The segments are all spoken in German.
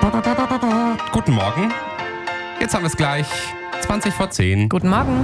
Guten Morgen. Jetzt haben wir es gleich. 20 vor 10. Guten Morgen.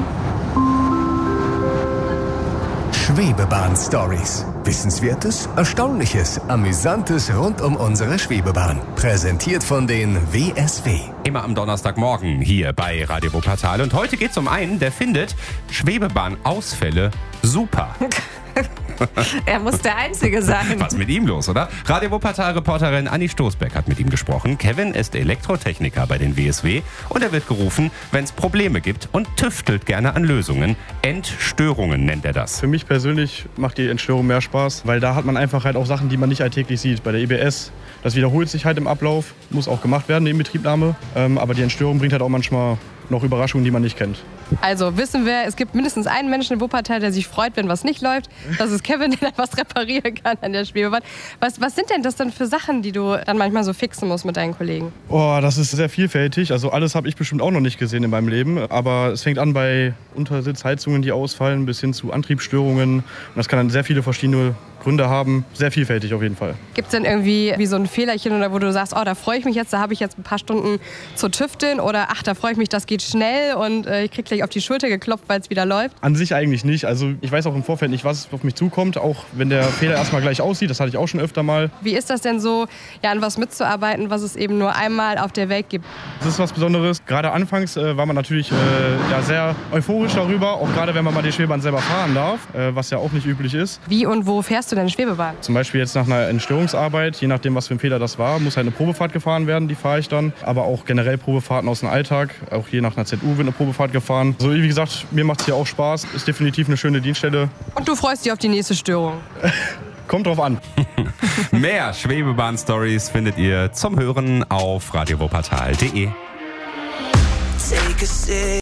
Schwebebahn-Stories. Wissenswertes, Erstaunliches, Amüsantes rund um unsere Schwebebahn. Präsentiert von den WSW. Immer am Donnerstagmorgen hier bei Radio Wuppertal. Und heute geht es um einen, der findet Schwebebahnausfälle super. Er muss der Einzige sein. Was ist mit ihm los, oder? Radio Wuppertal-Reporterin Anni Stoßbeck hat mit ihm gesprochen. Kevin ist Elektrotechniker bei den WSW und er wird gerufen, wenn es Probleme gibt und tüftelt gerne an Lösungen. Entstörungen nennt er das. Für mich persönlich macht die Entstörung mehr Spaß, weil da hat man einfach halt auch Sachen, die man nicht alltäglich sieht. Bei der EBS, das wiederholt sich halt im Ablauf, muss auch gemacht werden, die Inbetriebnahme. Aber die Entstörung bringt halt auch manchmal noch Überraschungen, die man nicht kennt. Also wissen wir, es gibt mindestens einen Menschen in Wuppertal, der sich freut, wenn was nicht läuft. Das ist Kevin, der was reparieren kann an der Schwebebahn. Was sind denn das dann für Sachen, die du dann manchmal so fixen musst mit deinen Kollegen? Oh, das ist sehr vielfältig. Also alles habe ich bestimmt auch noch nicht gesehen in meinem Leben. Aber es fängt an bei Untersitzheizungen, die ausfallen, bis hin zu Antriebsstörungen. Und das kann dann sehr viele verschiedene Gründe haben. Sehr vielfältig auf jeden Fall. Gibt es denn irgendwie wie so ein Fehlerchen, oder wo du sagst, oh, da freue ich mich jetzt, da habe ich jetzt ein paar Stunden zu tüfteln, oder ach, da freue ich mich, das geht schnell und ich kriege gleich auf die Schulter geklopft, weil es wieder läuft? An sich eigentlich nicht. Also ich weiß auch im Vorfeld nicht, was auf mich zukommt, auch wenn der Fehler erstmal gleich aussieht. Das hatte ich auch schon öfter mal. Wie ist das denn so, ja, an was mitzuarbeiten, was es eben nur einmal auf der Welt gibt? Das ist was Besonderes. Gerade anfangs war man natürlich sehr euphorisch darüber, auch gerade wenn man mal die Schwebebahn selber fahren darf, was ja auch nicht üblich ist. Wie und wo fährst du denn Schwebebahn? Zum Beispiel jetzt nach einer Entstörungsarbeit, je nachdem, was für ein Fehler das war, muss halt eine Probefahrt gefahren werden, die fahre ich dann. Aber auch generell Probefahrten aus dem Alltag, auch je nach einer ZU wird eine Probefahrt gefahren. So, wie gesagt, mir macht es hier auch Spaß, ist definitiv eine schöne Dienststelle. Und du freust dich auf die nächste Störung? Kommt drauf an. Mehr Schwebebahn-Stories findet ihr zum Hören auf radiowuppertal.de.